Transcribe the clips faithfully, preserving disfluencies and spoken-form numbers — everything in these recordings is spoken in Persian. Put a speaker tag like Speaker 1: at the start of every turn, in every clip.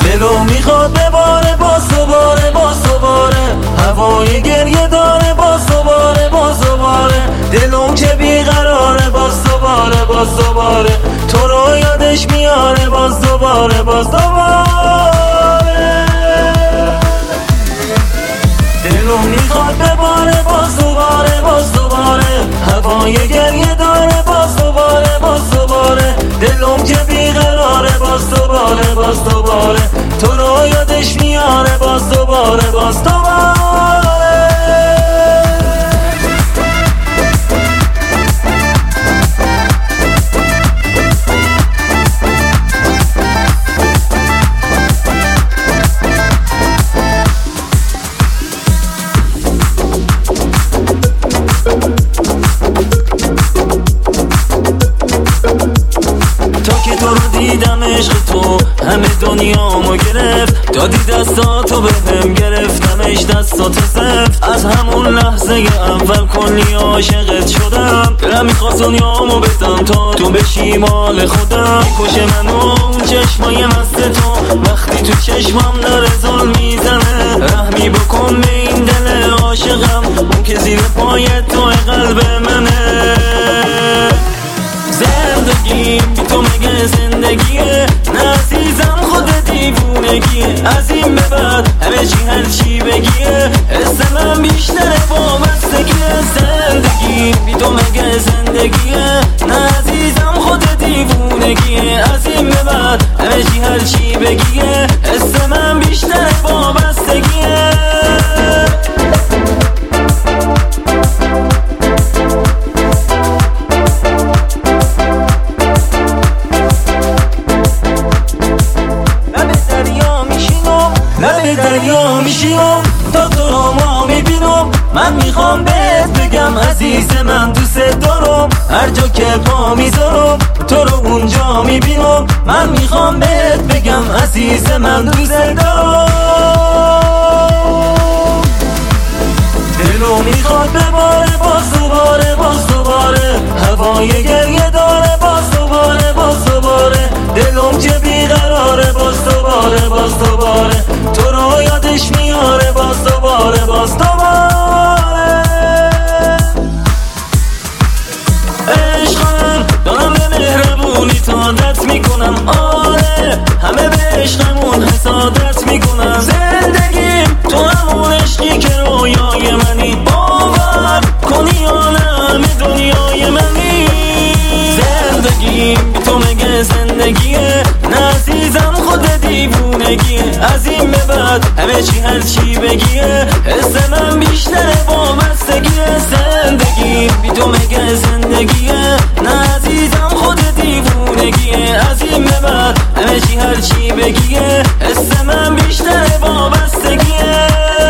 Speaker 1: دلو میخواد بباره باز دوباره باز دوباره، هوای گریه داره باز دوباره باز دوباره، دلم که بیقراره باز دوباره باز دوباره، تو رو یادش میاره باز دوباره باز دوباره. دلو میخواد بباره باز دوباره باز دوباره، هوای گریه داره باز دوباره باز دوباره، دلم که بیقراره باز دوباره باز دوباره، تو رو یادش میاره باز دوباره باز دوباره. تو رو دیدم عشق تو همه دنیامو گرفت، دادی دستاتو بهم گرفتمش دستاتو سفت، از همون لحظه اول کلی عاشقت شدم، دلم میخواست دنیامو بدم تا تو بشی مال خودم. میکشه منو اون چشمای مست تو وقتی تو چشمم داره زل میزنه، رحمی بکن به این دل عاشقم اون که زیر پای تو قلب منه. زندگیم بی تو مگه زندگیه؟ نه عزیزم خود دیوونگیه، از این به بعد همه چی هر چی بگیه، حس من بیشتره وابستگیه. زندگیم بی تو مگه زندگیه؟ نه عزیزم خود دیوونگیه، از این به بعد همه چی هر چی بگیه، حس من بیشتره وابستگیه. لب دریا میشینم تا تو رو ما میبینم، من میخوام بهت بگم عزیز من دوست دارم، هر جا که پا میذارم تو رو اونجا میبینم، من میخوام بهت بگم عزیز من دوست دارم. دلو میخواد بباره باز دوباره باز دوباره، هوای گریه داره باز دوباره باز دوباره، دلم که بیقراره باز دوباره باز دوباره، تو رو یادش میاره باز دوباره باز دوباره. عشقم دارم به مهربونی عادت میکنم، آره همه به عشقمون حسادت میکنم. زندگیم تو همون عشقی که رویای منی، باور کنی عالم دنیای منی. زندگیم بی تو مگه زندگیه؟ نه عزیزم خود دیوونگیه، از این به بعد همه چی هر چی بگیه، حس من بیشتره وابستگیه. زندگیم بی تو مگه زندگیه؟ نه عزیزم خود دیوونگیه، از این به بعد همه چی هر چی بگیه، حس من بیشتره وابستگیه.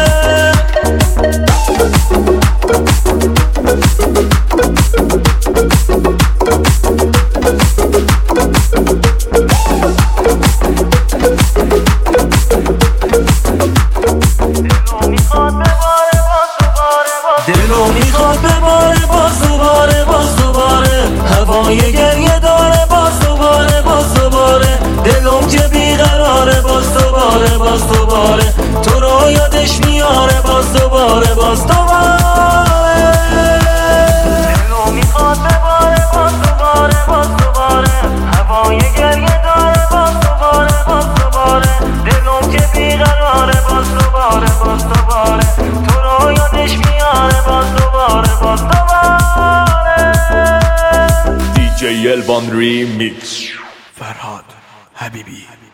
Speaker 1: دلو میخواد بباره باز دوباره باز دوباره، هوای گریه داره باز دوباره باز دوباره، دلم که بیقراره باز دوباره باز دوباره، تو رو یادش میاره باز دوباره باز دوباره. دلو میخواد بباره باز دوباره باز دوباره، هوای گریه داره باز دوباره باز دوباره، دلم که بیقراره باز دوباره باز دوباره، تو رو یادش میاره باز دوباره باز دوباره.
Speaker 2: دی جی الوان ریمیکس
Speaker 3: فرهاد حبیبی.